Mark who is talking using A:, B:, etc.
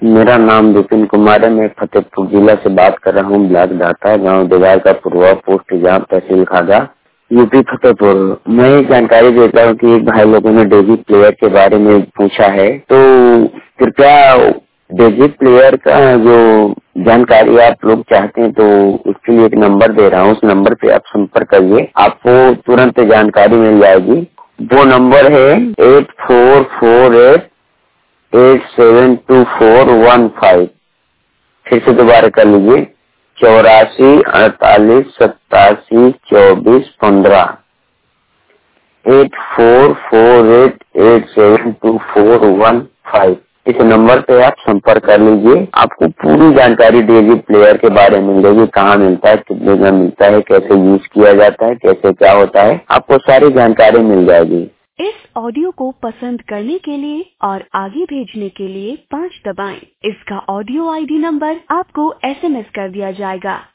A: मेरा नाम विपिन कुमार है। मैं फतेहपुर जिला से बात कर रहा हूँ। ब्लॉक दाता गांव देवार का पूर्वा पोस्ट जाम तहसील खागा यूपी फतेहपुर। मैं एक जानकारी देता हूँ कि एक भाई लोगों ने डेजी प्लेयर के बारे में पूछा है, तो कृपया डेजी प्लेयर का जो जानकारी आप लोग चाहते हैं तो उसके लिए एक नंबर दे रहा हूँ। उस नंबर पे आप संपर्क करिए, आपको तुरंत जानकारी मिल जाएगी। वो नंबर है 8448872415। फिर से दोबारा कर लीजिए, 8448872415। 8448872415। इस नंबर पे आप संपर्क कर लीजिए, आपको पूरी जानकारी डेजी प्लेयर के बारे में मिलेगी। कहाँ मिलता है, कितने में मिलता है, कैसे यूज किया जाता है, कैसे क्या होता है, आपको सारी जानकारी मिल जाएगी।
B: इस ऑडियो को पसंद करने के लिए और आगे भेजने के लिए 5 दबाएं। इसका ऑडियो आईडी नंबर आपको SMS कर दिया जाएगा।